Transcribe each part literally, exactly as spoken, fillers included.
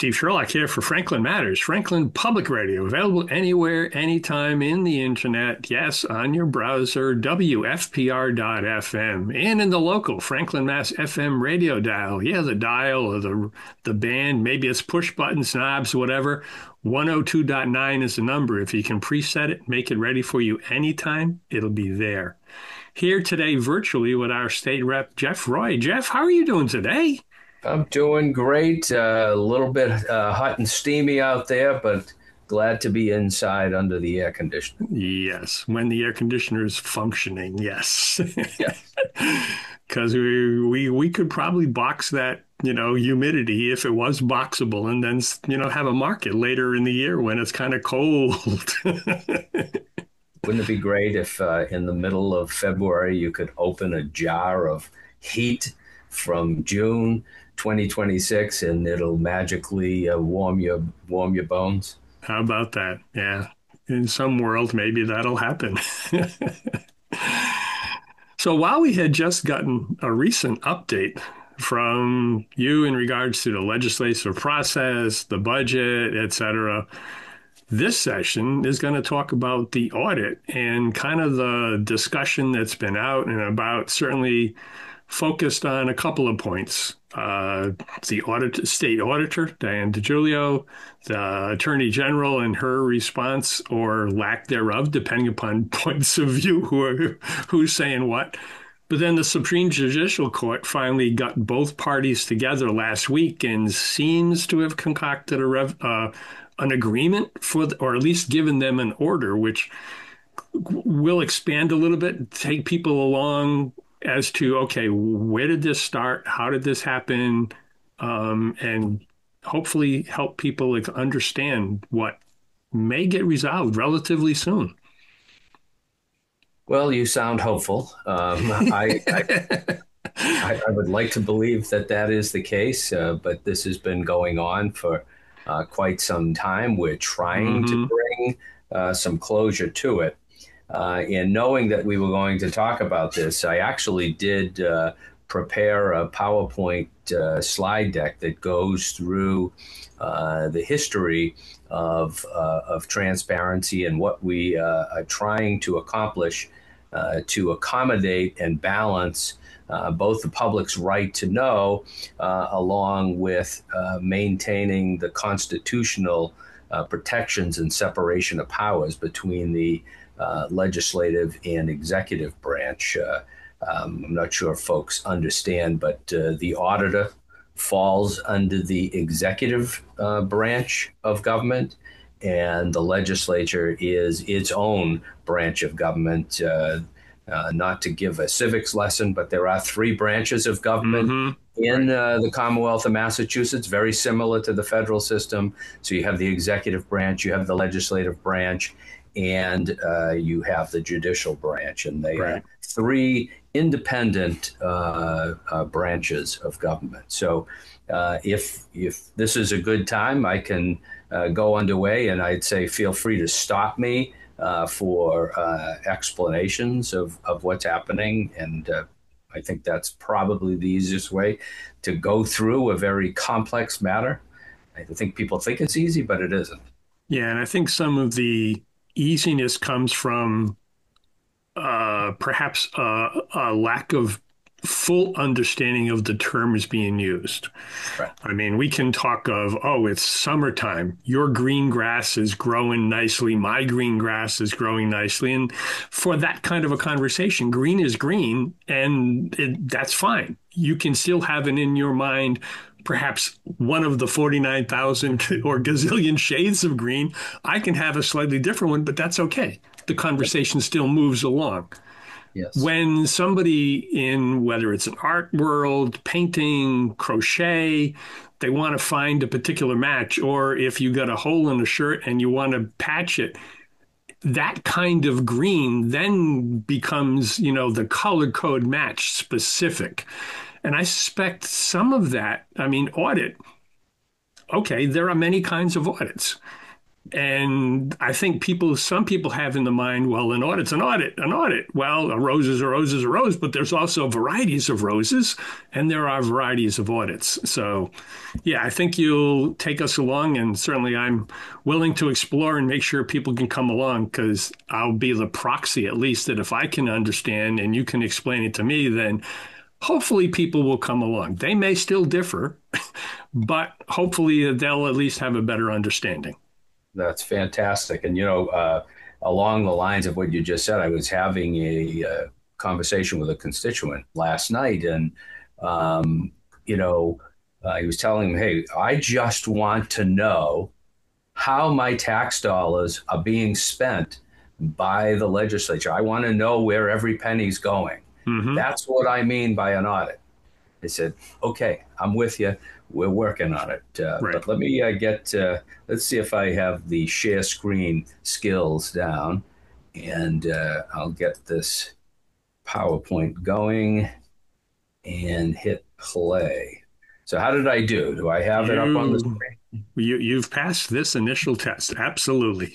Steve Sherlock here for Franklin Matters, Franklin Public Radio, available anywhere, anytime in the internet. Yes, on your browser, W F P R dot F M, and in the local Franklin Mass F M radio dial. Yeah, the dial or the the band, maybe it's push buttons, knobs, whatever. one oh two point nine is the number. If you can preset it, make it ready for you anytime, it'll be there. Here today virtually with our state rep, Jeff Roy. Jeff, how are you doing today? I'm doing great. Uh, a little bit uh, hot and steamy out there, but glad to be inside under the air conditioner. Yes, when the air conditioner is functioning, yes. Yeah. Because we, we we could probably box that, you know, humidity if it was boxable, and then, you know, have a market later in the year when it's kind of cold. Wouldn't it be great if uh, in the middle of February you could open a jar of heat from June twenty twenty-six and it'll magically uh, warm your warm your bones? How about that? Yeah. In some world, maybe that'll happen. So while we had just gotten a recent update from you in regards to the legislative process, the budget, et cetera, this session is going to talk about the audit and kind of the discussion that's been out and about, certainly focused on a couple of points. Uh, the audit, state auditor, Diane DiGiulio, the attorney general and her response or lack thereof, depending upon points of view, who are, who's saying what. But then the Supreme Judicial Court finally got both parties together last week and seems to have concocted a rev, uh, an agreement for, the, or at least given them an order, which will expand a little bit, take people along as to, okay, where did this start? How did this happen? Um, and hopefully help people like, understand what may get resolved relatively soon. Well, you sound hopeful. Um, I, I, I, I would like to believe that that is the case, uh, but this has been going on for uh, quite some time. We're trying Mm-hmm. to bring uh, some closure to it. Uh, and knowing that we were going to talk about this, I actually did uh, prepare a PowerPoint uh, slide deck that goes through uh, the history of, uh, of transparency and what we uh, are trying to accomplish uh, to accommodate and balance uh, both the public's right to know uh, along with uh, maintaining the constitutional uh, protections and separation of powers between the Uh, legislative and executive branch. Uh, um, I'm not sure if folks understand, but uh, the auditor falls under the executive uh, branch of government, and the legislature is its own branch of government. Uh, uh, not to give a civics lesson, but there are three branches of government Mm-hmm. in Right. uh, the Commonwealth of Massachusetts, very similar to the federal system. So you have the executive branch, you have the legislative branch, and uh, you have the judicial branch, and they Right. are three independent uh, uh, branches of government. So uh, if if this is a good time, I can uh, go underway, and I'd say feel free to stop me uh, for uh, explanations of, of what's happening. And uh, I think that's probably the easiest way to go through a very complex matter. I think people think it's easy, but it isn't. Yeah, and I think some of the easiness comes from uh, perhaps a, a lack of full understanding of the terms being used. Right. I mean, we can talk of, oh, it's summertime. Your green grass is growing nicely. My green grass is growing nicely. And for that kind of a conversation, green is green, and it, that's fine. You can still have it in your mind, perhaps one of the forty-nine thousand or gazillion shades of green. I can have a slightly different one, but that's okay. The conversation still moves along. Yes. When somebody in, whether it's an art world, painting, crochet, they want to find a particular match, or if you got a hole in a shirt and you want to patch it, that kind of green then becomes, you know, the color code match specific. And I suspect some of that, I mean, audit, okay, there are many kinds of audits. And I think people, some people have in the mind, well, an audit's an audit, an audit. Well, a rose is a rose is a rose, but there's also varieties of roses and there are varieties of audits. So, yeah, I think you'll take us along, and certainly I'm willing to explore and make sure people can come along, because I'll be the proxy, at least, that if I can understand and you can explain it to me, then hopefully people will come along. They may still differ, but hopefully they'll at least have a better understanding. That's fantastic. And, you know, uh, along the lines of what you just said, I was having a, uh conversation with a constituent last night, and, um, you know, uh, he was telling me, hey, I just want to know how my tax dollars are being spent by the legislature. I want to know where every penny's going. Mm-hmm. That's what I mean by an audit. I said, okay, I'm with you. We're working on it. Uh, Right. But let me uh, get, uh, let's see if I have the share screen skills down, and uh, I'll get this PowerPoint going and hit play. So how did I do? Do I have it up on the You, screen? you, you've passed this initial test. Absolutely.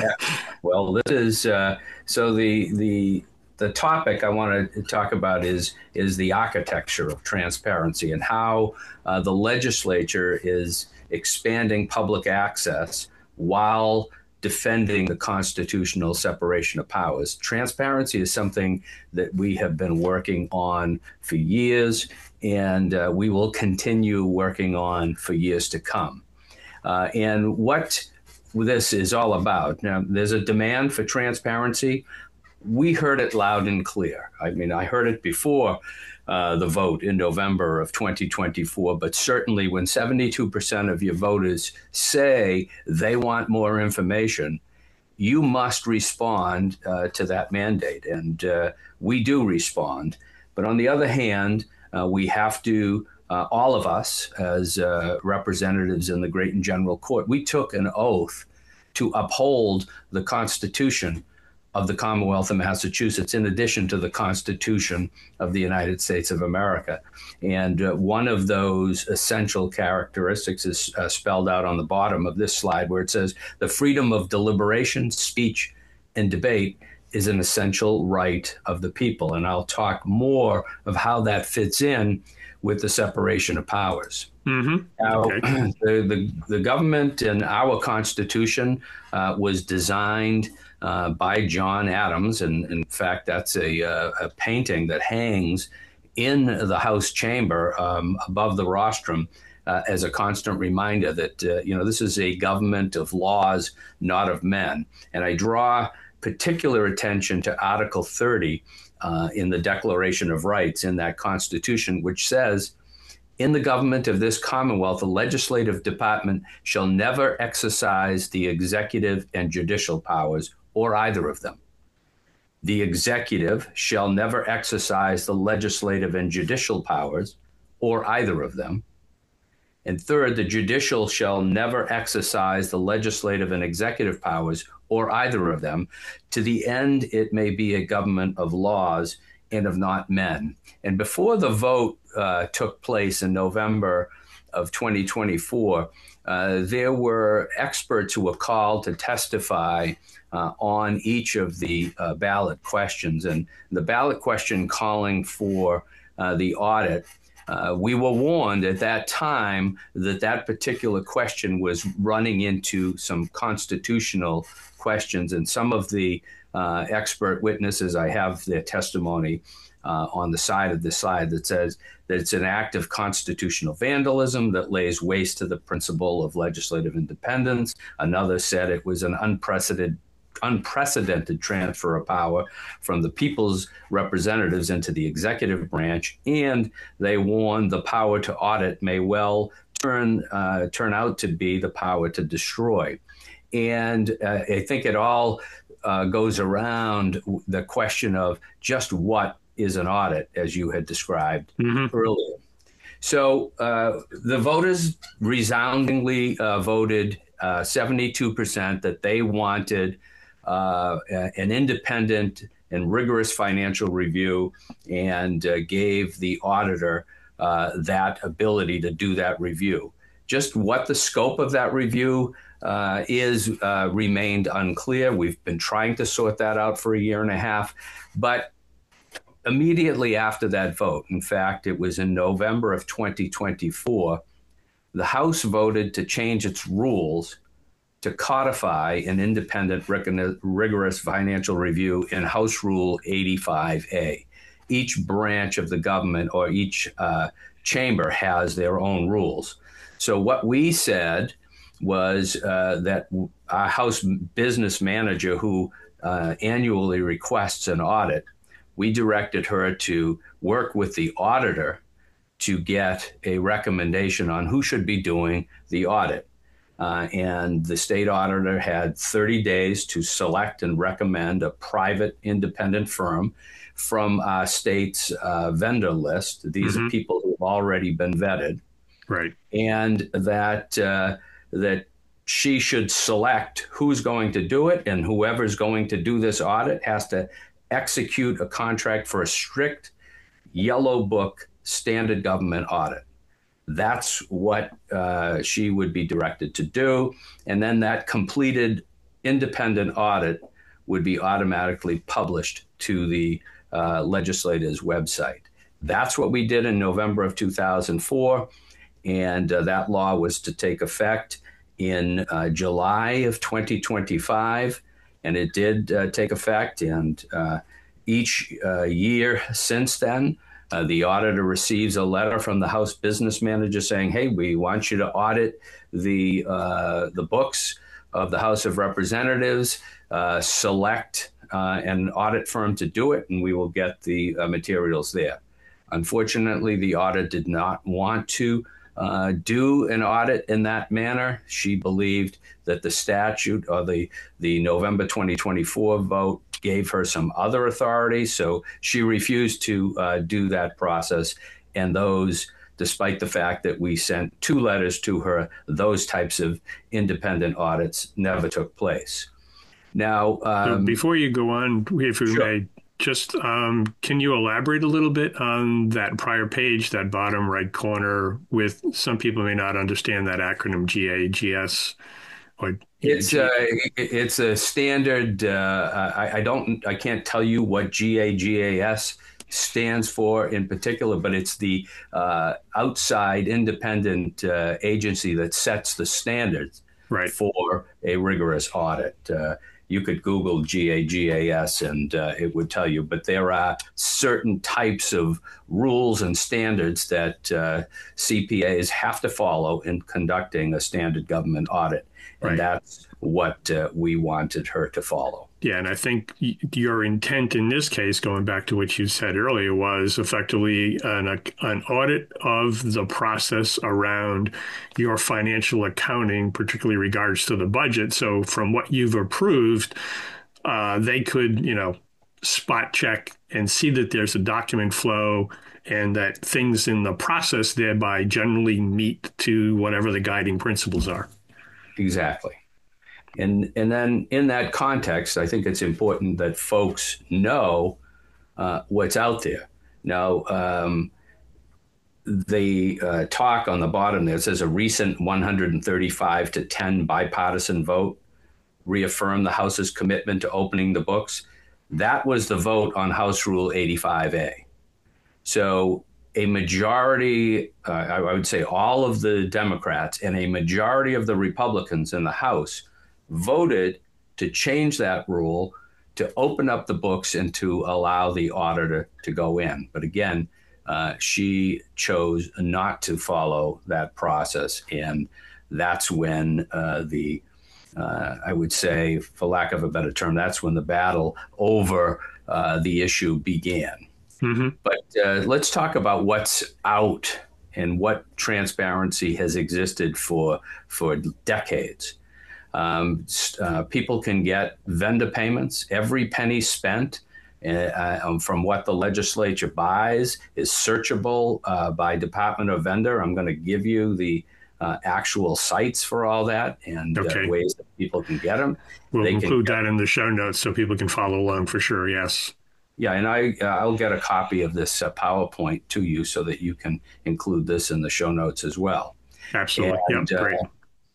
Well, this is, uh, so the, the, the topic I want to talk about is is the architecture of transparency, and how uh, the legislature is expanding public access while defending the constitutional separation of powers. Transparency is something that we have been working on for years, and uh, we will continue working on for years to come. Uh, and what this is all about. Now, there's a demand for transparency. We heard it loud and clear. I mean, I heard it before uh, the vote in November of twenty twenty-four, but certainly when seventy-two percent of your voters say they want more information, you must respond uh, to that mandate. And uh, we do respond. But on the other hand, uh, we have to, uh, all of us as uh, representatives in the Great and General Court, we took an oath to uphold the Constitution of the Commonwealth of Massachusetts, in addition to the Constitution of the United States of America. And uh, one of those essential characteristics is uh, spelled out on the bottom of this slide, where it says, the freedom of deliberation, speech, and debate is an essential right of the people. And I'll talk more of how that fits in with the separation of powers. Mm-hmm. Now, Okay. the, the, the government and our Constitution uh, was designed uh, by John Adams. And in fact, that's a, uh, a painting that hangs in the House chamber um, above the rostrum uh, as a constant reminder that, uh, you know, this is a government of laws, not of men. And I draw particular attention to Article thirty uh, in the Declaration of Rights in that Constitution, which says, in the government of this Commonwealth, the legislative department shall never exercise the executive and judicial powers, or either of them. The executive shall never exercise the legislative and judicial powers, or either of them. And third, the judicial shall never exercise the legislative and executive powers, or either of them, to the end it may be a government of laws and of not men. And before the vote uh, took place in November of twenty twenty-four, uh, there were experts who were called to testify uh, on each of the uh, ballot questions. And the ballot question calling for uh, the audit, uh, we were warned at that time that that particular question was running into some constitutional questions. And some of the uh, expert witnesses, I have their testimony uh, on the side of the slide that says that it's an act of constitutional vandalism that lays waste to the principle of legislative independence. Another said it was an unprecedented unprecedented transfer of power from the people's representatives into the executive branch, and they warned the power to audit may well turn uh, turn out to be the power to destroy. And uh, I think it all uh, goes around the question of just what is an audit, as you had described mm-hmm. earlier. So uh, the voters resoundingly uh, voted uh, seventy-two percent that they wanted uh, an independent and rigorous financial review, and uh, gave the auditor uh, that ability to do that review. Just what the scope of that review uh, is uh, remained unclear. We've been trying to sort that out for a year and a half. But immediately after that vote, in fact, it was in November of twenty twenty-four, the House voted to change its rules to codify an independent, rigorous financial review in House Rule eighty-five A. Each branch of the government or each uh, chamber has their own rules. So what we said was uh, that our House business manager, who uh, annually requests an audit, we directed her to work with the auditor to get a recommendation on who should be doing the audit. Uh, and the state auditor had thirty days to select and recommend a private independent firm from our state's uh, vendor list. These mm-hmm. are people who have already been vetted. Right. And that uh, that she should select who's going to do it, and whoever's going to do this audit has to execute a contract for a strict yellow book standard government audit. That's what uh, she would be directed to do. And then that completed independent audit would be automatically published to the uh, legislator's website. That's what we did in November of two thousand four. And uh, that law was to take effect in uh, July of twenty twenty-five. And it did uh, take effect. And uh, each uh, year since then, Uh, the auditor receives a letter from the House business manager saying, hey, we want you to audit the uh, the books of the House of Representatives, uh, select uh, an audit firm to do it, and we will get the uh, materials there. Unfortunately, the auditor did not want to uh, do an audit in that manner. She believed that the statute or the, the November twenty twenty-four vote gave her some other authority, so she refused to uh, do that process. And those, despite the fact that we sent two letters to her, those types of independent audits never took place. Now, um, so before you go on, if we sure. may, just um, can you elaborate a little bit on that prior page, that bottom right corner, with some people may not understand that acronym G A G S? Or It's a it's a standard. Uh, I, I don't I can't tell you what G A G A S stands for in particular, but it's the uh, outside independent uh, agency that sets the standards right. for a rigorous audit. Uh, you could Google G A G A S and uh, it would tell you, but there are certain types of rules and standards that uh, C P As have to follow in conducting a standard government audit. And right. that's what uh, we wanted her to follow. Yeah, and I think y- your intent in this case, going back to what you said earlier, was effectively an, an audit of the process around your financial accounting, particularly regards to the budget. So from what you've approved, uh, they could, you know, spot check and see that there's a document flow and that things in the process thereby generally meet to whatever the guiding principles are. Exactly. And and then in that context, I think it's important that folks know uh, what's out there. Now, um, the uh, talk on the bottom there says a recent one hundred thirty-five to ten bipartisan vote reaffirmed the House's commitment to opening the books. That was the vote on House Rule eighty-five A. So a majority, uh, I would say all of the Democrats and a majority of the Republicans in the House voted to change that rule, to open up the books and to allow the auditor to go in. But again, uh, she chose not to follow that process. And that's when uh, the, uh, I would say, for lack of a better term, that's when the battle over uh, the issue began. Mm-hmm. But uh, let's talk about what's out and what transparency has existed for for decades. Um, uh, people can get vendor payments. Every penny spent uh, um, from what the legislature buys is searchable uh, by department or vendor. I'm going to give you the uh, actual sites for all that and okay. uh, ways that people can get them. We'll they include can, that in the show notes so people can follow along for sure, yes. Yeah, and I, uh, I'll get a copy of this uh, PowerPoint to you so that you can include this in the show notes as well. Absolutely. And Yep. uh, Great.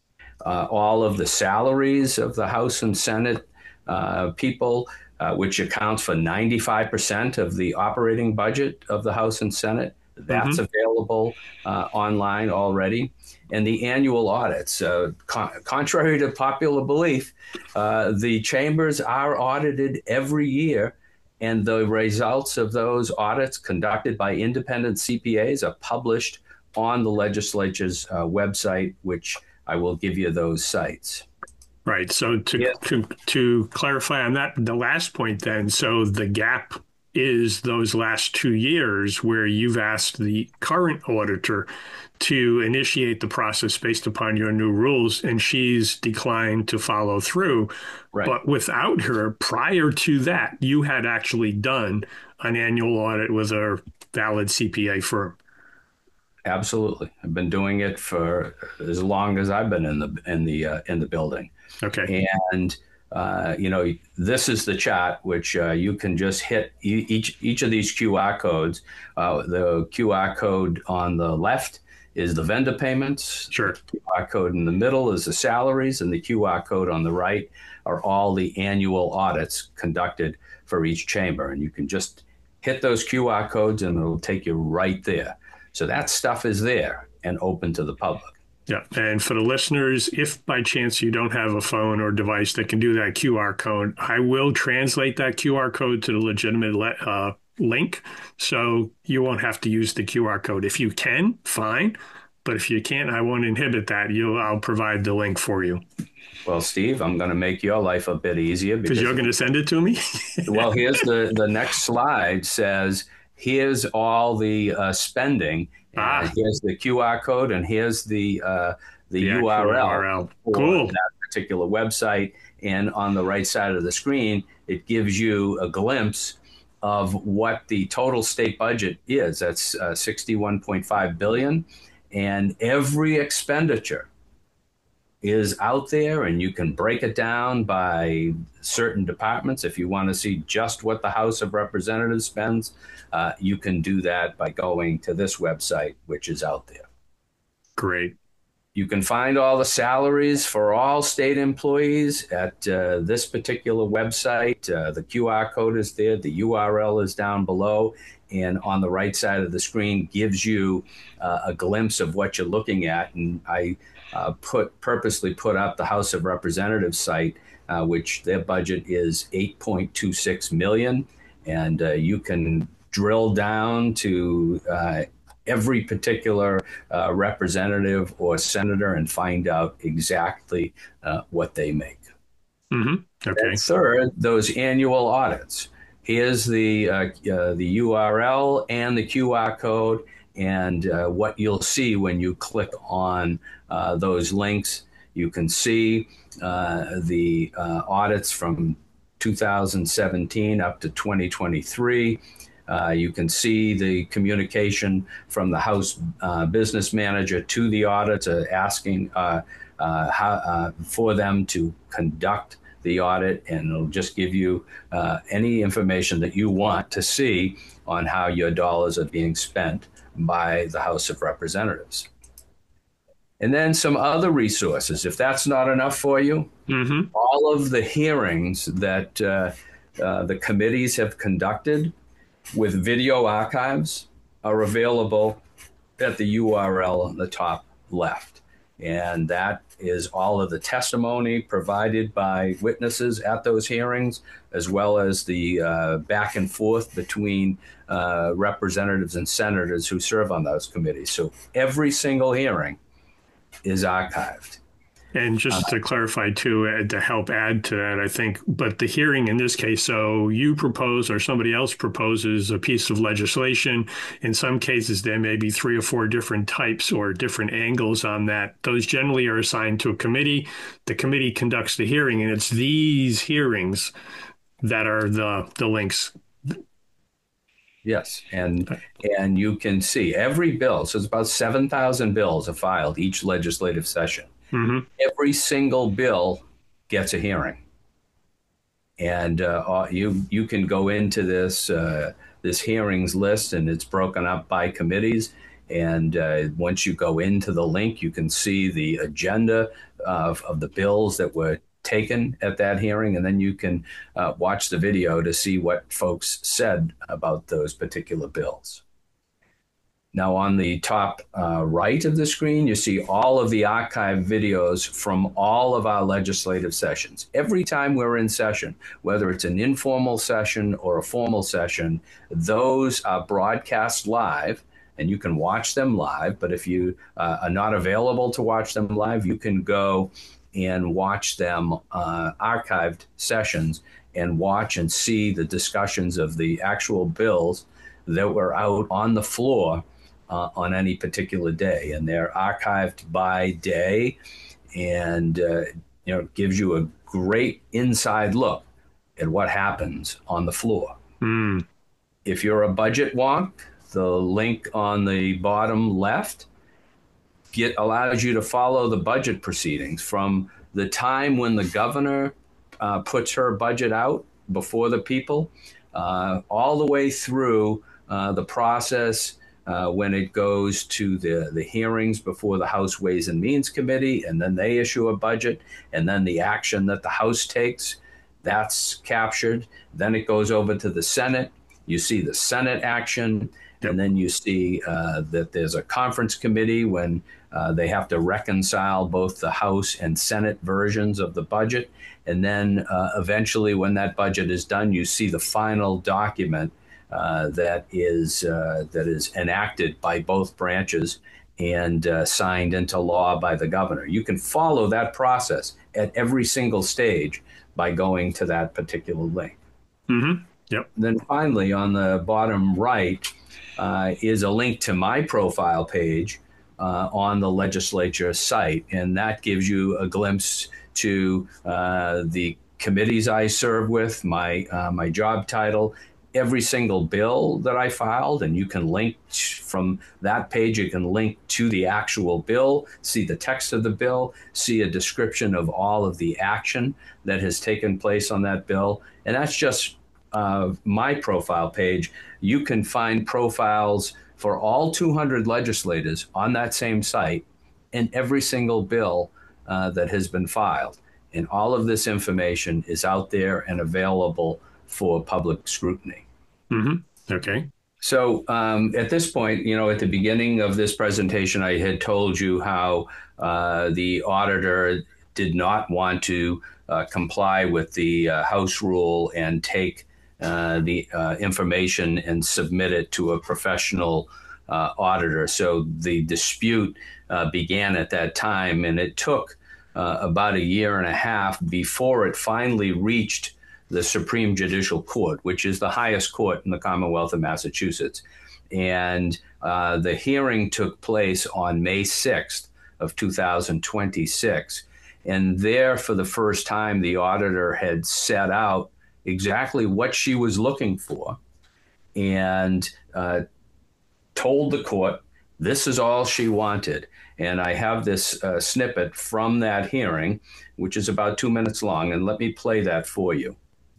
uh, all of the salaries of the House and Senate uh, people, uh, which accounts for ninety-five percent of the operating budget of the House and Senate. That's Mm-hmm. available uh, online already. And the annual audits. Uh, con- contrary to popular belief, uh, the chambers are audited every year, and the results of those audits conducted by independent C P As are published on the legislature's uh, website, which I will give you those sites. Right. So to, Yes. to to clarify on that, the last point then, so the gap is those last two years where you've asked the current auditor to initiate the process based upon your new rules, and she's declined to follow through. Right. But without her, prior to that, you had actually done an annual audit with a valid C P A firm. Absolutely. I've been doing it for as long as I've been in the in the uh, in the building. Okay. And uh, you know, this is the chat, which uh, you can just hit each each of these Q R codes. Uh, the Q R code on the left is the vendor payments. Sure. The Q R code in the middle is the salaries, and the Q R code on the right are all the annual audits conducted for each chamber. And you can just hit those Q R codes, and it'll take you right there. So that stuff is there and open to the public. Yeah. And for the listeners, if by chance you don't have a phone or device that can do that Q R code, I will translate that Q R code to the legitimate uh, link. So you won't have to use the Q R code. If you can, fine. But if you can't, I won't inhibit that. You'll, I'll provide the link for you. Well, Steve, I'm going to make your life a bit easier. Because you're going to send it to me? Well, here's the, the next slide says, here's all the uh, spending. Ah. And here's the Q R code, and here's the uh, the, the U R L, U R L for cool. that particular website. And on the right side of the screen, it gives you a glimpse of what the total state budget is. That's uh, sixty-one point five billion dollars, and every expenditure is out there, and you can break it down by certain departments. If you want to see just what the House of Representatives spends, uh, you can do that by going to this website, which is out there. Great. You can find all the salaries for all state employees at uh, this particular website. Uh, the Q R code is there. The U R L is down below. And on the right side of the screen gives you uh, a glimpse of what you're looking at. And I uh, put purposely put up the House of Representatives site, uh, which their budget is eight point two six million dollars. And uh, you can drill down to uh, every particular uh, representative or senator and find out exactly uh, what they make. Mm-hmm. Okay. And third, those annual audits. Here's the uh, uh, the U R L and the Q R code, and uh, what you'll see when you click on uh, those links. You can see uh, the uh, audits from two thousand seventeen up to twenty twenty-three. Uh, you can see the communication from the House uh, business manager to the auditor asking uh, uh, how, uh, for them to conduct the audit, and it'll just give you uh, any information that you want to see on how your dollars are being spent by the House of Representatives. And then some other resources. If that's not enough for you, mm-hmm. all of the hearings that uh, uh, the committees have conducted with video archives are available at the U R L on the top left. And that is all of the testimony provided by witnesses at those hearings, as well as the uh, back and forth between uh, representatives and senators who serve on those committees. So every single hearing is archived. And just to clarify too, uh, to help add to that, I think, but the hearing in this case, so you propose or somebody else proposes a piece of legislation. In some cases, there may be three or four different types or different angles on that. Those generally are assigned to a committee. The committee conducts the hearing, and it's these hearings that are the, the links. Yes, and and you can see every bill. So it's about seven thousand bills are filed each legislative session. Mm-hmm. Every single bill gets a hearing, and uh, you you can go into this uh, this hearings list, and it's broken up by committees, And uh, once you go into the link, you can see the agenda of, of the bills that were taken at that hearing, and then you can uh, watch the video to see what folks said about those particular bills. Now, on the top uh, right of the screen, you see all of the archived videos from all of our legislative sessions. Every time we're in session, whether it's an informal session or a formal session, those are broadcast live, and you can watch them live. But if you uh, are not available to watch them live, you can go and watch them uh, archived sessions and watch and see the discussions of the actual bills that were out on the floor Uh, on any particular day, and they're archived by day, and uh, you know, it gives you a great inside look at what happens on the floor. Mm. If you're a budget wonk, the link on the bottom left get allows you to follow the budget proceedings from the time when the governor uh, puts her budget out before the people, uh, all the way through uh, the process. Uh, when it goes to the, the hearings before the House Ways and Means Committee, and then they issue a budget, and then the action that the House takes, that's captured. Then it goes over to the Senate. You see the Senate action, yep. And then you see uh, that there's a conference committee when uh, they have to reconcile both the House and Senate versions of the budget. And then uh, eventually when that budget is done, you see the final document Uh, that is uh, that is enacted by both branches and uh, signed into law by the governor. You can follow that process at every single stage by going to that particular link. Mm-hmm. Yep. Then finally, on the bottom right uh, is a link to my profile page uh, on the legislature site, and that gives you a glimpse to uh, the committees I serve with, my uh, my job title, every single bill that I filed, and you can link from that page, you can link to the actual bill, see the text of the bill, see a description of all of the action that has taken place on that bill. And that's just uh, my profile page. You can find profiles for all two hundred legislators on that same site and every single bill uh, that has been filed. And all of this information is out there and available for public scrutiny. Mm-hmm. Okay. So um, at this point, you know, at the beginning of this presentation, I had told you how uh, the auditor did not want to uh, comply with the uh, House rule and take uh, the uh, information and submit it to a professional uh, auditor. So the dispute uh, began at that time, and it took uh, about a year and a half before it finally reached the Supreme Judicial Court, which is the highest court in the Commonwealth of Massachusetts. And uh, the hearing took place on May sixth of two thousand twenty-six. And there, for the first time, the auditor had set out exactly what she was looking for and uh, told the court this is all she wanted. And I have this uh, snippet from that hearing, which is about two minutes long. And let me play that for you.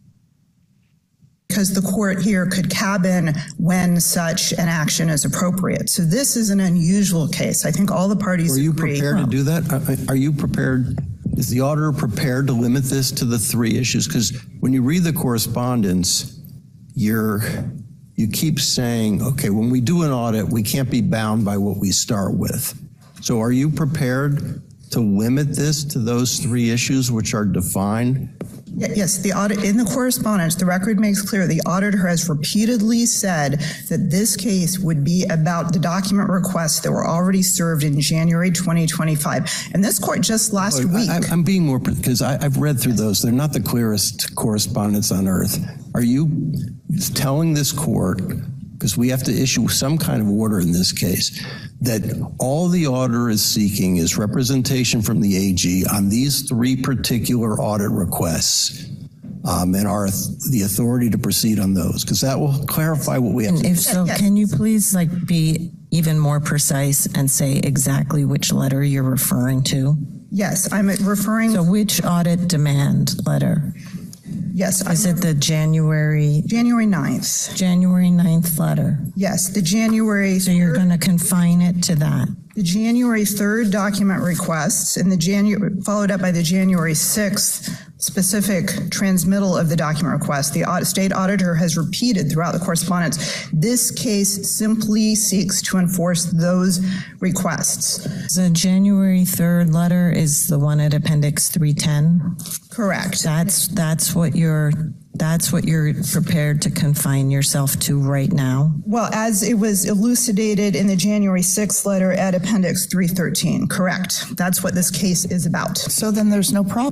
Because the court here could cabin when such an action is appropriate. So this is an unusual case. I think all the parties agree. Are you agree. prepared to do that? Are you prepared? Is the auditor prepared to limit this to the three issues? Because when you read the correspondence, you're you keep saying, okay, when we do an audit, we can't be bound by what we start with. So are you prepared to limit this to those three issues which are defined? Yes, the audit in the correspondence, the record makes clear the auditor has repeatedly said that this case would be about the document requests that were already served in January twenty twenty-five. And this court just last Look, week. I, I'm being more, because I've read through those. They're not the clearest correspondence on earth. Are you telling this court, because we have to issue some kind of order in this case, that all the auditor is seeking is representation from the A G on these three particular audit requests um, and our the authority to proceed on those? Because that will clarify what we have and to if do. so, can you please like be even more precise and say exactly which letter you're referring to? Yes, I'm referring. So which audit demand letter? Yes. Is it the January January ninth? January ninth letter? Yes, the January. So you're going to confine it to that? The January third document requests and the January followed up by the January sixth specific transmittal of the document request. The audit, state auditor has repeated throughout the correspondence, this case simply seeks to enforce those requests. The January third letter is the one at Appendix three ten? Correct. That's that's what you're that's what you're prepared to confine yourself to right now? Well, as it was elucidated in the January sixth letter at Appendix three thirteen, correct. That's what this case is about. So then there's no problem.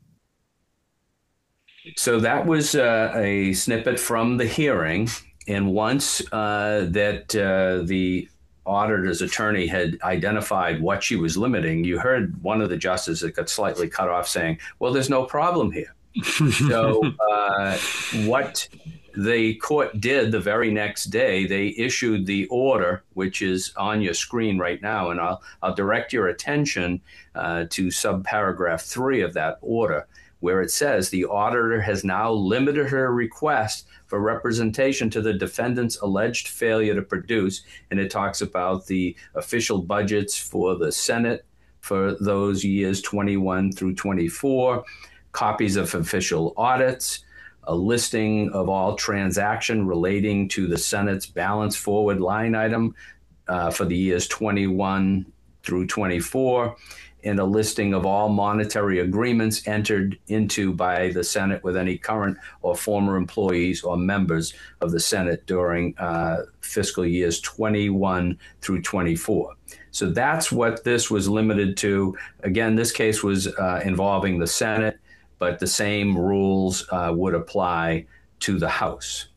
So that was uh, a snippet from the hearing. And once uh, that uh, the auditor's attorney had identified what she was limiting, you heard one of the justices that got slightly cut off saying, well, there's no problem here. So uh, what the court did the very next day, they issued the order, which is on your screen right now. And I'll, I'll direct your attention uh, to subparagraph three of that order, where it says the auditor has now limited her request for representation to the defendant's alleged failure to produce. And it talks about the official budgets for the Senate for those years twenty-one through twenty-four, copies of official audits, a listing of all transaction relating to the Senate's balance forward line item uh, for the years twenty-one through twenty-four, and a listing of all monetary agreements entered into by the Senate with any current or former employees or members of the Senate during uh, fiscal years twenty-one through twenty-four. So that's what this was limited to. Again, this case was uh, involving the Senate, but the same rules uh, would apply to the House.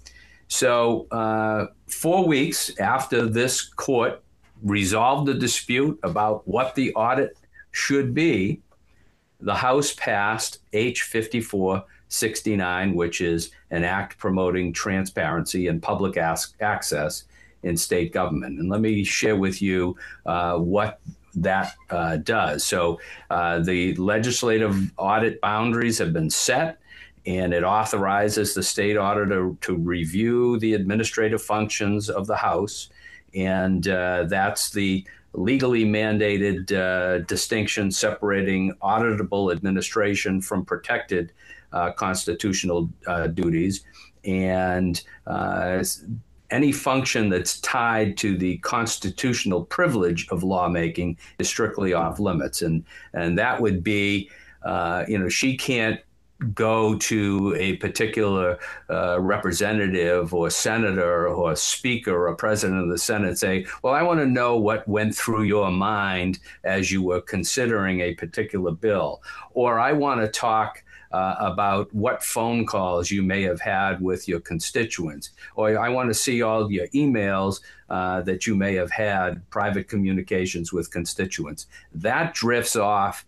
So uh, four weeks after this court resolved the dispute about what the audit should be, the House passed H fifty-four sixty-nine, which is an act promoting transparency and public as- access in state government. And let me share with you uh, what that uh, does. So uh, the legislative audit boundaries have been set, and it authorizes the state auditor to review the administrative functions of the House. And uh, that's the legally mandated uh, distinction separating auditable administration from protected uh, constitutional uh, duties. And uh, any function that's tied to the constitutional privilege of lawmaking is strictly off limits. And, and that would be, uh, you know, she can't go to a particular uh, representative or senator or speaker or president of the Senate and say, well, I want to know what went through your mind as you were considering a particular bill. Or I want to talk uh, about what phone calls you may have had with your constituents. Or I want to see all your emails uh, that you may have had, private communications with constituents. That drifts off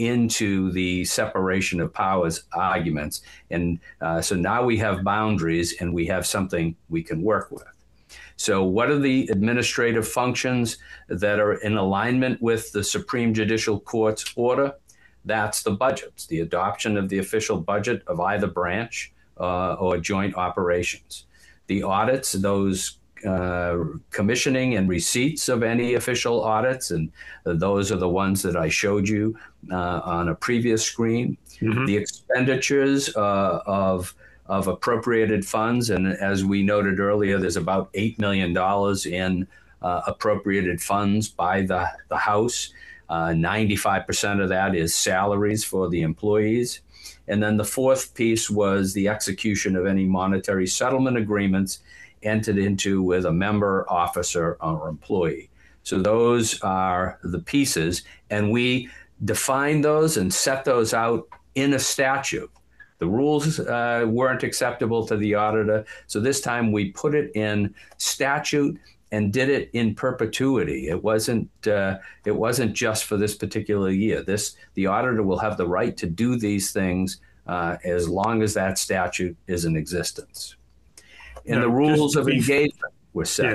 into the separation of powers arguments. And uh, so now we have boundaries and we have something we can work with. So what are the administrative functions that are in alignment with the Supreme Judicial Court's order? That's the budgets, the adoption of the official budget of either branch uh, or joint operations. The audits, those Uh, commissioning and receipts of any official audits, and uh, those are the ones that I showed you uh, on a previous screen. Mm-hmm. The expenditures uh, of of appropriated funds, and as we noted earlier, there's about eight million dollars in uh, appropriated funds by the, the House. Uh, ninety-five percent of that is salaries for the employees. And then the fourth piece was the execution of any monetary settlement agreements entered into with a member, officer, or employee. So those are the pieces, and we define those and set those out in a statute. The rules uh, weren't acceptable to the auditor, so this time we put it in statute and did it in perpetuity. It wasn't uh, it wasn't just for this particular year. This the auditor will have the right to do these things uh, as long as that statute is in existence. And no, the rules of be, engagement were set. Yeah,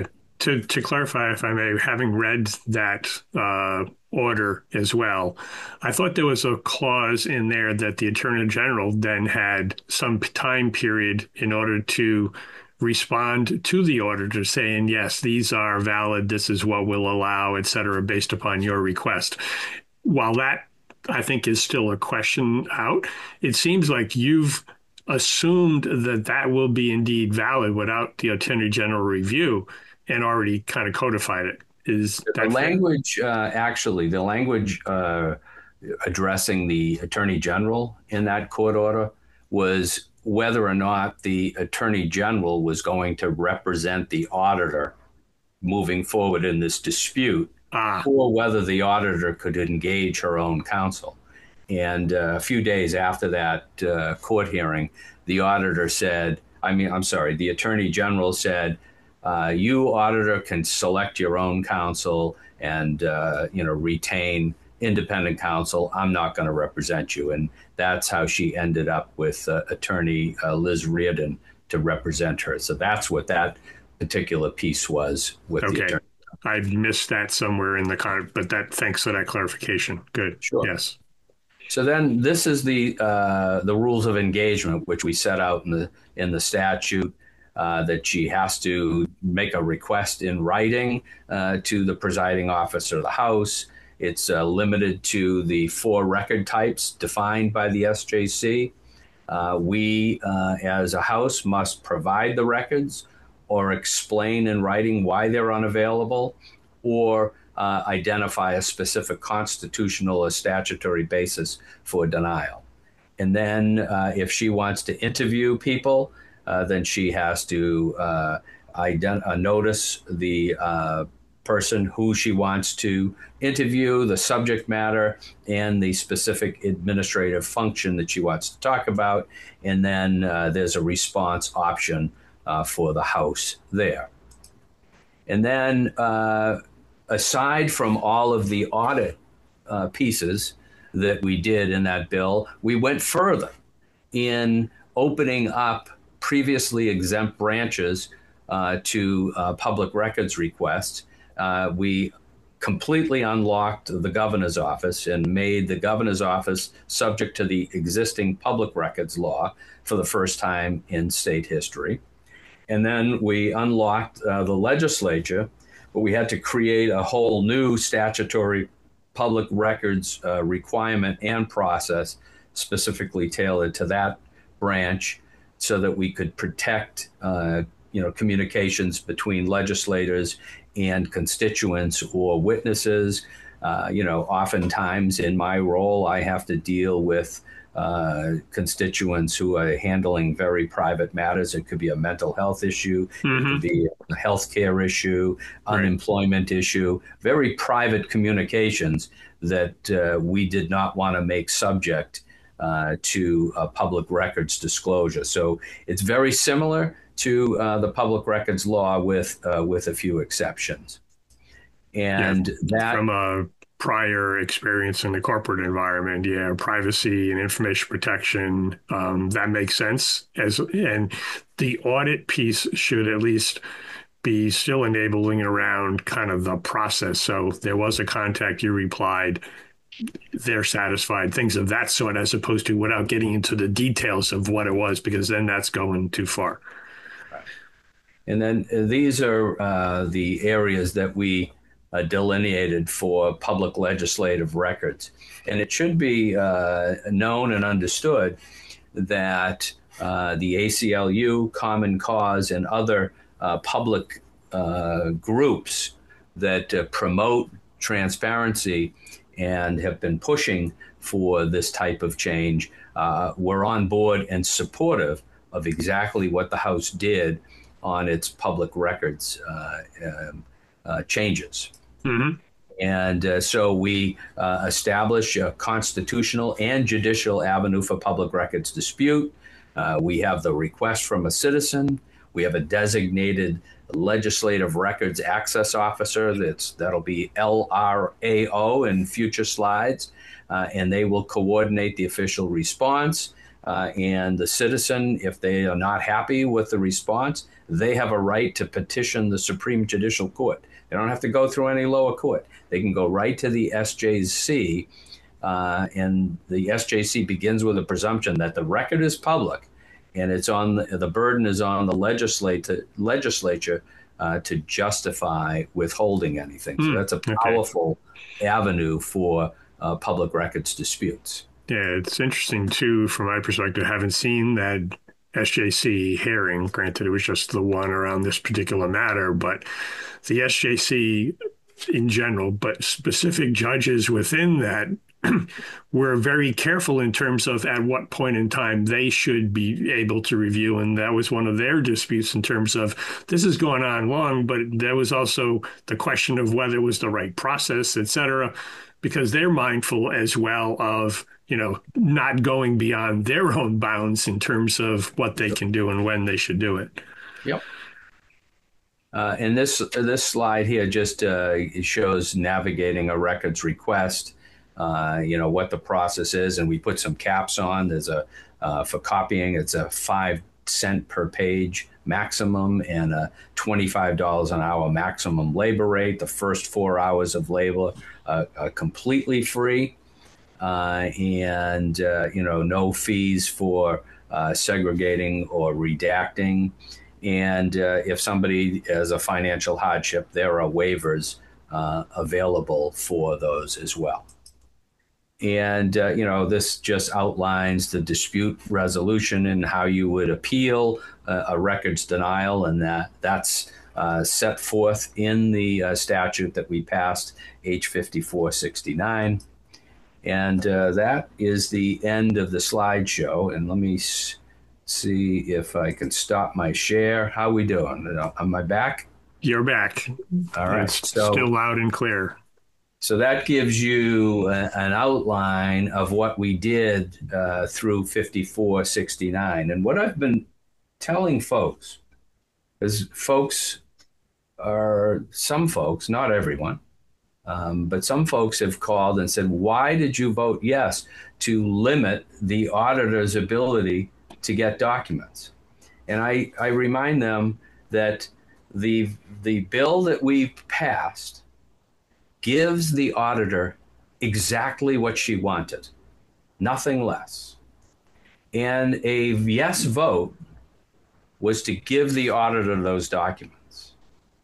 to, to clarify, if I may, having read that uh, order as well, I thought there was a clause in there that the Attorney General then had some time period in order to respond to the auditor saying, yes, these are valid, this is what we'll allow, et cetera, based upon your request. While that, I think, is still a question out, it seems like you've assumed that that will be indeed valid without the Attorney General review and already kind of codified it. Is that the language, uh, actually, the language uh, addressing the Attorney General in that court order was whether or not the Attorney General was going to represent the auditor moving forward in this dispute, ah. or whether the auditor could engage her own counsel. And uh, a few days after that uh, court hearing, the auditor said, I mean, I'm sorry, the Attorney General said, uh, you, auditor, can select your own counsel and, uh, you know, retain independent counsel. I'm not going to represent you. And that's how she ended up with uh, Attorney uh, Liz Reardon to represent her. So that's what that particular piece was with okay. the attorney. I missed that somewhere in the con, but that thanks for that clarification. Good. Sure. Yes. So then this is the uh, the rules of engagement, which we set out in the in the statute, uh, that she has to make a request in writing uh, to the presiding officer of the House. It's uh, limited to the four record types defined by the S J C. Uh, we, uh, as a House, must provide the records or explain in writing why they're unavailable, or uh, identify a specific constitutional or statutory basis for denial. And then uh, if she wants to interview people, uh, then she has to uh, ident- uh, notice the uh, person who she wants to interview, the subject matter, and the specific administrative function that she wants to talk about. And then uh, there's a response option uh, for the House there. And then uh, aside from all of the audit uh, pieces that we did in that bill, we went further in opening up previously exempt branches uh, to uh, public records requests. Uh, we completely unlocked the governor's office and made the governor's office subject to the existing public records law for the first time in state history. And then we unlocked uh, the legislature, but we had to create a whole new statutory public records uh, requirement and process specifically tailored to that branch so that we could protect uh, you know, communications between legislators and constituents or witnesses. Uh, you know, oftentimes in my role, I have to deal with uh, constituents who are handling very private matters. It could be a mental health issue, mm-hmm. it could be a healthcare issue, right. unemployment issue, very private communications that uh, we did not want to make subject uh, to uh, public records disclosure. So it's very similar to uh, the public records law with uh, with a few exceptions. And yeah, that from a prior experience in the corporate environment, yeah, privacy and information protection, um, that makes sense. As and the audit piece should at least be still enabling around kind of the process. So there was a contact, you replied, they're satisfied, things of that sort, as opposed to without getting into the details of what it was, because then that's going too far. And then uh, these are uh, the areas that we uh, delineated for public legislative records. And it should be uh, known and understood that uh, the A C L U, Common Cause, and other uh, public uh, groups that uh, promote transparency and have been pushing for this type of change uh, were on board and supportive of exactly what the House did on its public records uh, um, uh, changes. Mm-hmm. And uh, so we uh, establish a constitutional and judicial avenue for public records dispute. Uh, we have the request from a citizen. We have a designated legislative records access officer. That's, that'll be L R A O in future slides. Uh, and they will coordinate the official response. Uh, and the citizen, if they are not happy with the response, they have a right to petition the Supreme Judicial Court. They don't have to go through any lower court. They can go right to the S J C, uh, and the S J C begins with a presumption that the record is public, and it's on the, the burden is on the legislator, legislature uh, to justify withholding anything. So that's a powerful okay. avenue for uh, public records disputes. Yeah, it's interesting, too, from my perspective, having seen that S J C hearing. Granted, it was just the one around this particular matter, but the S J C in general, but specific judges within that were very careful in terms of at what point in time they should be able to review. And that was one of their disputes in terms of this is going on long, but there was also the question of whether it was the right process, et cetera, because they're mindful as well of, you know, not going beyond their own bounds in terms of what they can do and when they should do it. Yep. Uh, and this this slide here just uh, shows navigating a records request, uh, you know, what the process is. And we put some caps on. There's a, uh, for copying, it's a five cent per page maximum and a twenty-five dollars an hour maximum labor rate. The first four hours of labor uh, are completely free. Uh, and, uh, you know, no fees for uh, segregating or redacting. And uh, if somebody has a financial hardship, there are waivers uh, available for those as well. And, uh, you know, this just outlines the dispute resolution and how you would appeal uh, a records denial. And that that's uh, set forth in the uh, statute that we passed, H fifty-four sixty-nine. And uh, that is the end of the slideshow. And let me s- see if I can stop my share. How we doing? Am I back? You're back. All right. It's so, still loud and clear. So that gives you a, an outline of what we did uh, through fifty-four sixty-nine. And what I've been telling folks is folks are, some folks, not everyone, Um, but some folks have called and said, why did you vote yes to limit the auditor's ability to get documents? And I, I remind them that the, the bill that we passed gives the auditor exactly what she wanted, nothing less. And a yes vote was to give the auditor those documents.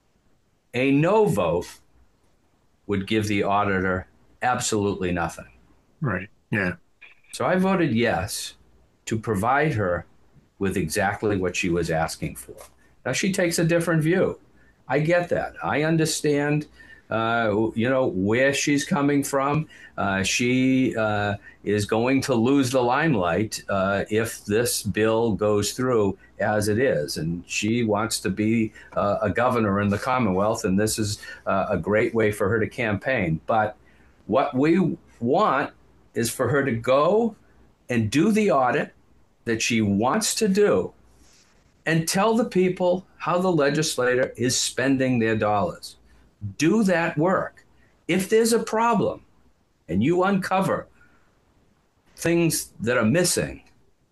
A no vote would give the auditor absolutely nothing. Right. Yeah. So I voted yes to provide her with exactly what she was asking for. Now she takes a different view. I get that. I understand, uh, you know, where she's coming from. Uh, she uh, is going to lose the limelight uh, if this bill goes through as it is. And she wants to be uh, a governor in the Commonwealth, and this is uh, a great way for her to campaign. But what we want is for her to go and do the audit that she wants to do and tell the people how the legislator is spending their dollars. Do that work. If there's a problem and you uncover things that are missing,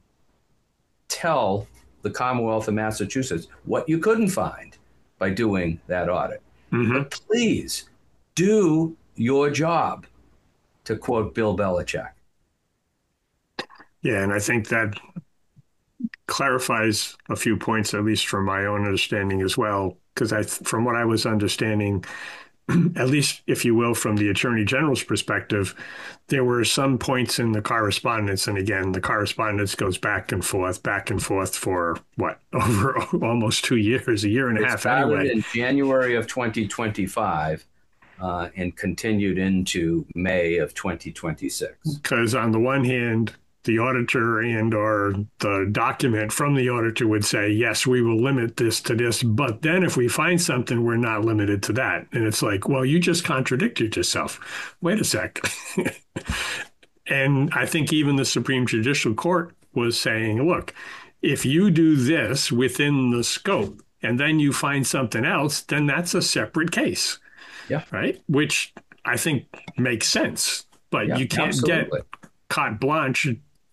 tell the Commonwealth of Massachusetts what you couldn't find by doing that audit. Mm-hmm. But please do your job, to quote Bill Belichick. Yeah, and I think that clarifies a few points, at least from my own understanding as well, because I, from what I was understanding, at least, if you will, from the Attorney General's perspective, there were some points in the correspondence. And again, the correspondence goes back and forth, back and forth for what, over almost two years, a year and a it half started anyway. In January of twenty twenty-five uh, and continued into May of twenty twenty-six. Because on the one hand, the auditor and or the document from the auditor would say, yes, we will limit this to this. But then if we find something, we're not limited to that. And it's like, well, you just contradicted yourself. Wait a sec. And I think even the Supreme Judicial Court was saying, look, if you do this within the scope and then you find something else, then that's a separate case. Yeah. Right. Which I think makes sense. But yeah, you can't absolutely. get carte blanche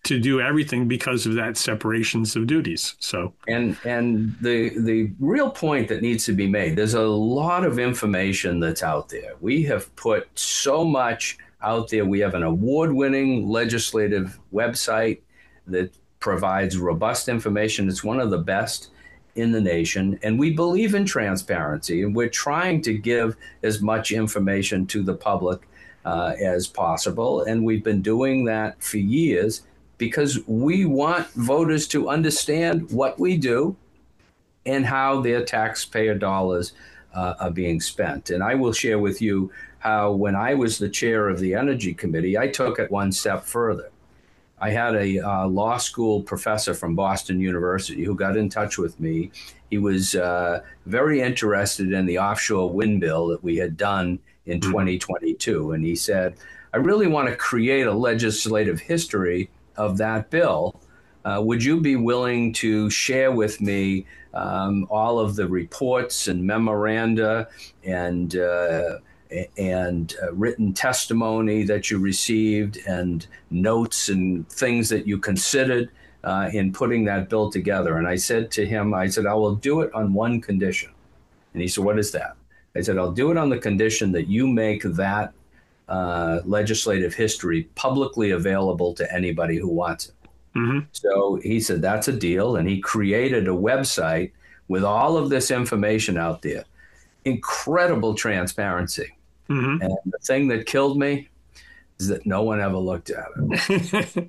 to do everything because of that separations of duties. So and and the the real point that needs to be made, there's a lot of information that's out there. We have put so much out there. We have an award-winning legislative website that provides robust information. It's one of the best in the nation, and we believe in transparency, and we're trying to give as much information to the public uh, as possible, and we've been doing that for years because we want voters to understand what we do and how their taxpayer dollars uh, are being spent. And I will share with you how when I was the chair of the Energy Committee, I took it one step further. I had a uh, law school professor from Boston University who got in touch with me. He was uh, very interested in the offshore wind bill that we had done in twenty twenty-two. And he said, I really want to create a legislative history of that bill. Uh, would you be willing to share with me um, all of the reports and memoranda and uh, and uh, written testimony that you received and notes and things that you considered uh, in putting that bill together? And I said to him, I said, I will do it on one condition. And he said, what is that? I said, I'll do it on the condition that you make that uh, legislative history publicly available to anybody who wants it. Mm-hmm. So he said, that's a deal. And he created a website with all of this information out there. Incredible transparency. Mm-hmm. And the thing that killed me is that no one ever looked at it.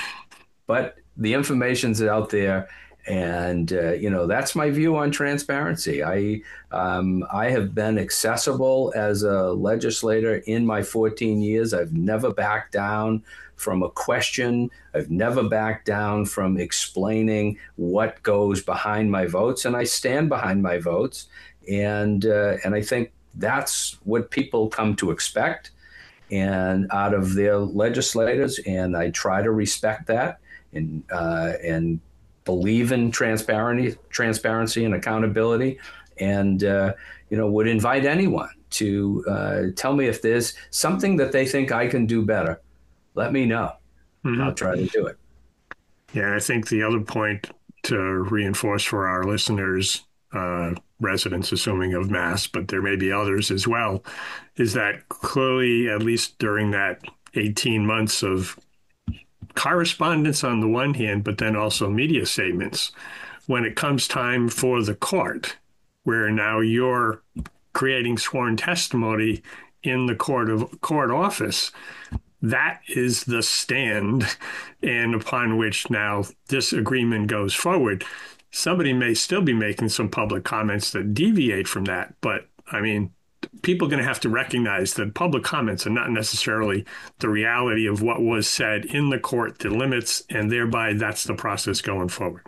But the information's out there. And, uh, you know, that's my view on transparency. I um, I have been accessible as a legislator in my fourteen years. I've never backed down from a question. I've never backed down from explaining what goes behind my votes. And I stand behind my votes. And uh, and I think that's what people come to expect and out of their legislators. And I try to respect that and uh, and believe in transparency, transparency and accountability, and uh, you know, would invite anyone to uh, tell me if there's something that they think I can do better. Let me know. Mm-hmm. I'll try to do it. Yeah, I think the other point to reinforce for our listeners, uh, residents, assuming of Mass, but there may be others as well, is that clearly, at least during that eighteen months of correspondence on the one hand, but then also media statements, when it comes time for the court, where now you're creating sworn testimony in the court of court office, that is the stand, and upon which now this agreement goes forward. Somebody may still be making some public comments that deviate from that, but I mean, people are going to have to recognize that public comments are not necessarily the reality of what was said in the court, the limits, and thereby that's the process going forward.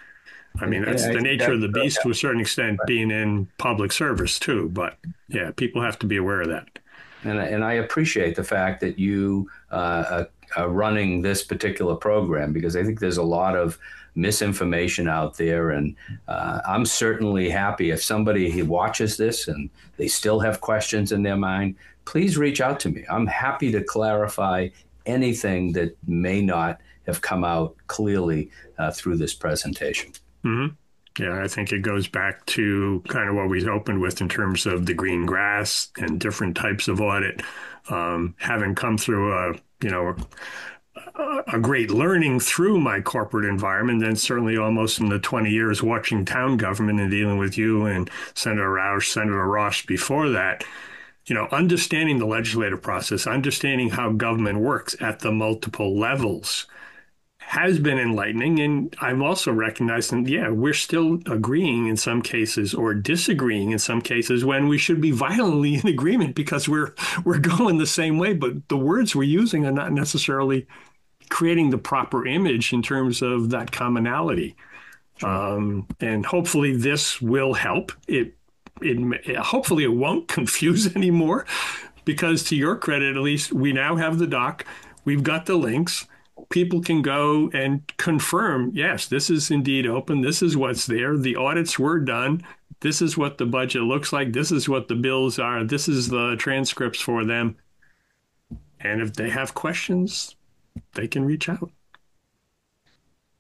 I mean, that's yeah, the nature of the beast to a certain extent, being in public service too. But yeah, people have to be aware of that. And, and I appreciate the fact that you uh, are running this particular program, because I think there's a lot of misinformation out there. And uh, I'm certainly happy if somebody watches this and they still have questions in their mind, please reach out to me. I'm happy to clarify anything that may not have come out clearly uh, through this presentation. Mm-hmm. Yeah, I think it goes back to kind of what we opened with in terms of the green grass and different types of audit. Um, having come through a, you know, a, a great learning through my corporate environment, and certainly almost in the twenty years watching town government and dealing with you and Senator Roush, Senator Ross before that, you know, understanding the legislative process, understanding how government works at the multiple levels has been enlightening. And I'm also recognizing, yeah, we're still agreeing in some cases or disagreeing in some cases when we should be violently in agreement because we're we're going the same way. But the words we're using are not necessarily creating the proper image in terms of that commonality. Sure. Um, and hopefully this will help. It, it hopefully it won't confuse anymore, because to your credit, at least, we now have the doc. We've got the links. People can go and confirm, yes, this is indeed open. This is what's there. The audits were done. This is what the budget looks like. This is what the bills are. This is the transcripts for them. And if they have questions, they can reach out.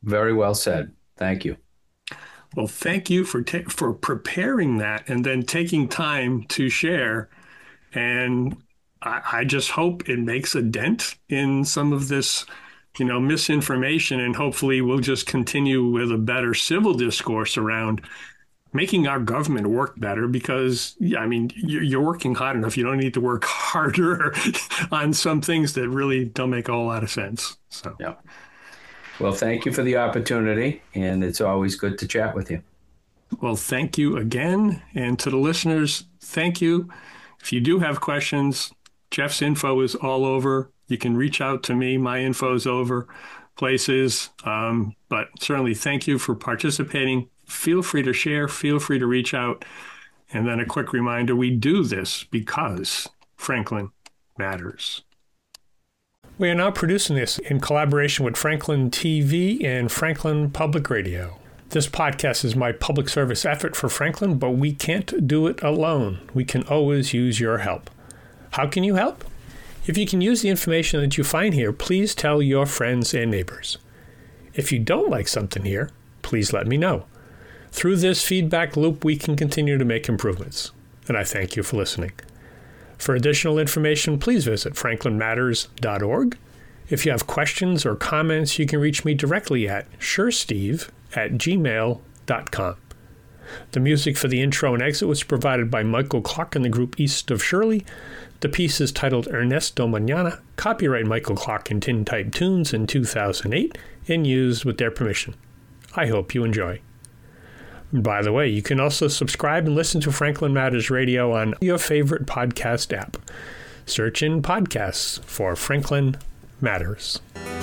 Very well said. Thank you. Well, thank you for ta- for preparing that and then taking time to share. And I, I just hope it makes a dent in some of this, you know, misinformation, and hopefully we'll just continue with a better civil discourse around making our government work better, because, yeah, I mean, you're working hard enough. You don't need to work harder on some things that really don't make a whole lot of sense. So, yeah. Well, thank you for the opportunity, and it's always good to chat with you. Well, thank you again. And to the listeners, thank you. If you do have questions, Jeff's info is all over. You can reach out to me. My info's over places. Um, but certainly thank you for participating. Feel free to share. Feel free to reach out. And then a quick reminder, we do this because Franklin matters. We are now producing this in collaboration with Franklin T V and Franklin Public Radio. This podcast is my public service effort for Franklin, but we can't do it alone. We can always use your help. How can you help? If you can use the information that you find here, please tell your friends and neighbors. If you don't like something here, please let me know. Through this feedback loop, we can continue to make improvements. And I thank you for listening. For additional information, please visit franklin matters dot org. If you have questions or comments, you can reach me directly at suresteve at gmail dot com. The music for the intro and exit was provided by Michael Clark and the group East of Shirley. The piece is titled Ernesto Mañana, copyright Michael Clark and Tintype Tunes in two thousand eight, and used with their permission. I hope you enjoy. By the way, you can also subscribe and listen to Franklin Matters Radio on your favorite podcast app. Search in podcasts for Franklin Matters.